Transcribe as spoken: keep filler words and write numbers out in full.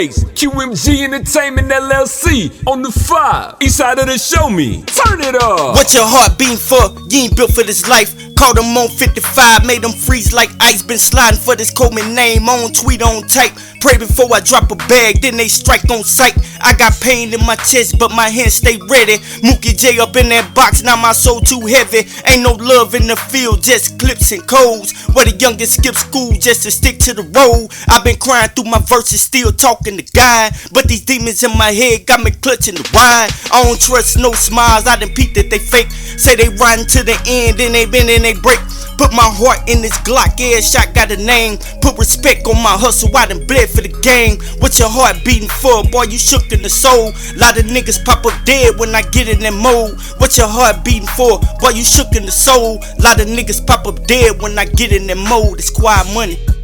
Q M G Entertainment L L C on the five, east side of the show me. Turn it up. What your heart beating for? You ain't built for this life. Caught them on fifty-five, made them freeze like ice. Been sliding for this Coleman name, on tweet, on type. Pray before I drop a bag, then they strike on sight. I got pain in my chest, but my hands stay ready. Mookie J up in that box, now my soul too heavy. Ain't no love in the field, just clips and codes. Where the youngest skip school just to stick to the road. I've been crying through my verses, still talking to God. But these demons in my head got me clutching the wine. I don't trust no smiles, I done peeped that they fake. Say they riding to the end, then they bend and they break. Put my heart in this Glock, air shot got a name. Put respect on my hustle, I done bled for the game. What your heart beating for, boy, you shook in the soul. Lot of niggas pop up dead when I get in that mode. What your heart beating for, boy, you shook in the soul. Lot of niggas pop up dead when I get in that mode. It's quiet money.